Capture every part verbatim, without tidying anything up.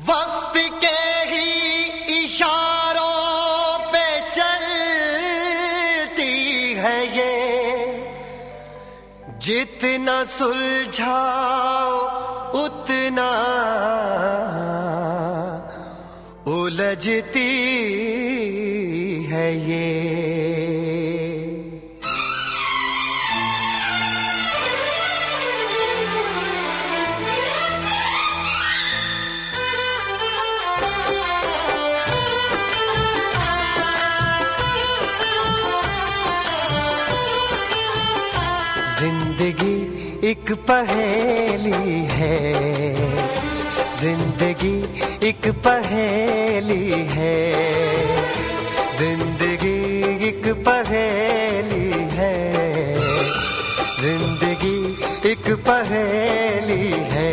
वक्त के ही इशारों पे चलती है ये, जितना सुलझाओ उतना उलझती है ये। जिंदगी एक पहेली है, जिंदगी एक पहेली है, जिंदगी एक पहेली है, जिंदगी एक पहेली है।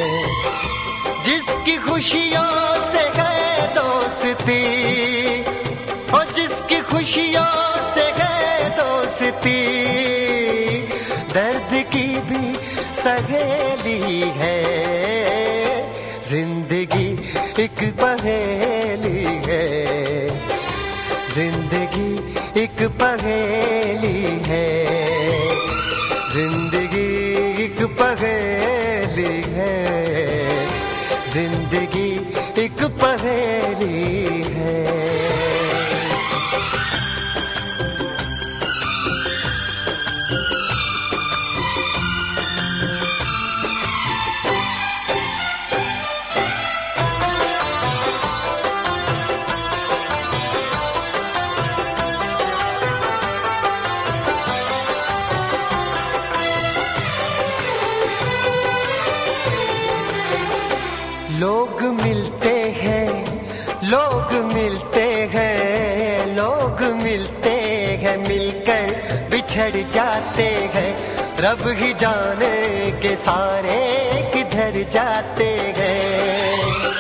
जिसकी खुशियों से है दोस्ती, और जिसकी खुशियों से है दोस्ती, दर्द की भी सहेली है। जिंदगी एक पहेली है, जिंदगी एक पहेली है, जिंदगी एक पहेली है, जिंदगी एक पहेली है। लोग मिलते हैं, लोग मिलते हैं, लोग मिलते हैं, मिलकर बिछड़ जाते हैं। रब ही जाने के सारे किधर जाते हैं।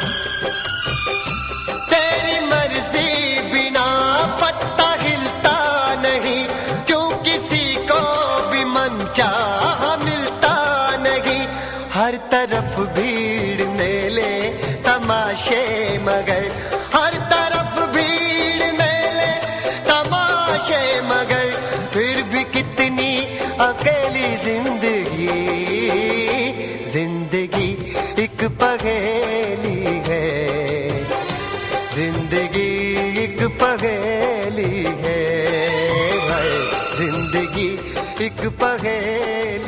तेरी मर्जी बिना पत्ता हिलता नहीं, क्यों किसी को भी मनचाहा मिलता नहीं। हर तरफ भीड़ मेले तमाशे, मगर हर तरफ भीड़ मेले तमाशे, मगर फिर भी कितनी अकेली जिंदगी। जिंदगी एक पहेली है, जिंदगी एक पहेली है भाई, जिंदगी एक पहेली